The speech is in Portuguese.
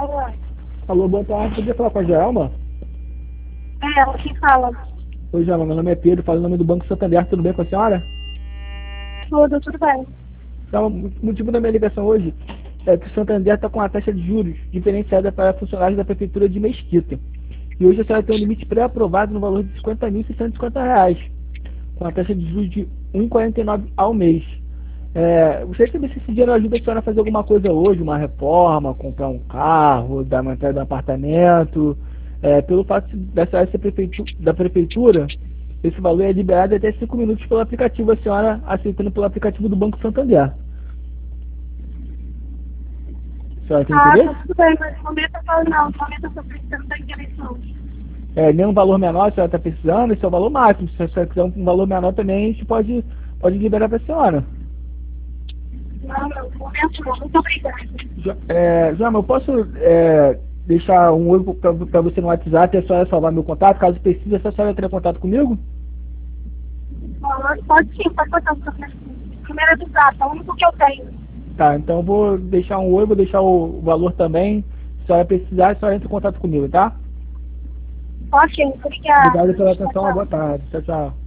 Alô? Alô, boa tarde. Podia falar com a Joelma? É ela que fala. Oi, Joelma. Meu nome é Pedro, falo em nome do Banco Santander. Tudo bem com a senhora? Tudo bem. Então, o motivo da minha ligação hoje é que o Santander está com uma taxa de juros diferenciada para funcionários da Prefeitura de Mesquita. E hoje a senhora tem um limite pré-aprovado no valor de R$ 50.650, com a taxa de juros de 1,49 ao mês. Gostaria de saber se esse dinheiro ajuda a senhora a fazer alguma coisa hoje, uma reforma, comprar um carro, dar uma entrada no apartamento. Pelo fato da senhora ser da prefeitura, esse valor é liberado até 5 minutos pelo aplicativo, a senhora aceitando pelo aplicativo do Banco Santander. A senhora tem Ah, tá interesse? tudo bem, mas no momento eu falo não. No momento eu estou precisando da intervenção. Nenhum valor menor a senhora está precisando, esse é o valor máximo. Se a senhora quiser um valor menor também, a gente pode liberar para a senhora. Não, no momento não. Muito obrigada. João, eu posso deixar um oi para você no WhatsApp e a senhora salvar meu contato? Caso precise, a senhora entrar em contato comigo? Pode sim, pode botar o seu primeiro do zap, é o único que eu tenho. Tá, então eu vou deixar um oi, vou deixar o valor também. Se a senhora precisar, a senhora entra em contato comigo, tá? Ok, obrigada. Obrigado pela Tchau, atenção, uma tchau. boa tarde. Tchau, tchau.